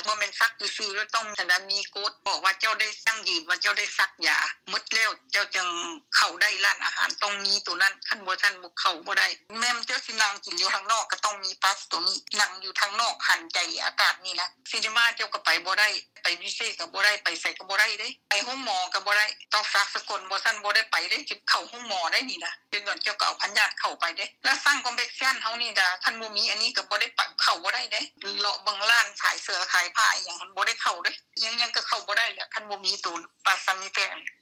บ่แม่นซักซื่อๆแล้วต้องถ้ามีโกฎบอกว่าเจ้าได้สั่งยืนว่าเจ้าได้ซักยาหมดแล้วเจ้าจึงเข้าได้ร้านอาหารต้องมีตัวนั้นคันบ่ทันบ่เข้าบ่ได้แม้เจ้าสินั่งกินอยู่ข้างนอกก็ต้องมีปัสตัวนี้นั่งอยู่ทางนอกหันใจอากาศนี่นะซินิมาเจ้าก็ไปบ่ได้ไปวิเศษก็บ่ได้ไปไสก็บ่ได้เด้ไปห้องหมอก็บ่ได้ต้องซักสกลบ่ทันบ่ได้ไปเด้จิเข้าห้องหมอได้นี่นะจึงก่อนเจ้าก็เอาพยาธิเข้าไปเด้แล้วสร้างคอมเพล็กชันเฮานี่ดาคันบ่มีอันนี้ก็บ่ได้เข้าบ่ได้เด้เลาะเบิ่งร้านขายเสื้อขายผ้าอีหยังบ่ได้เข้าเด้ยังก็เข้าบ่ได้แหละคันบ่มีตัวปัสสานิแต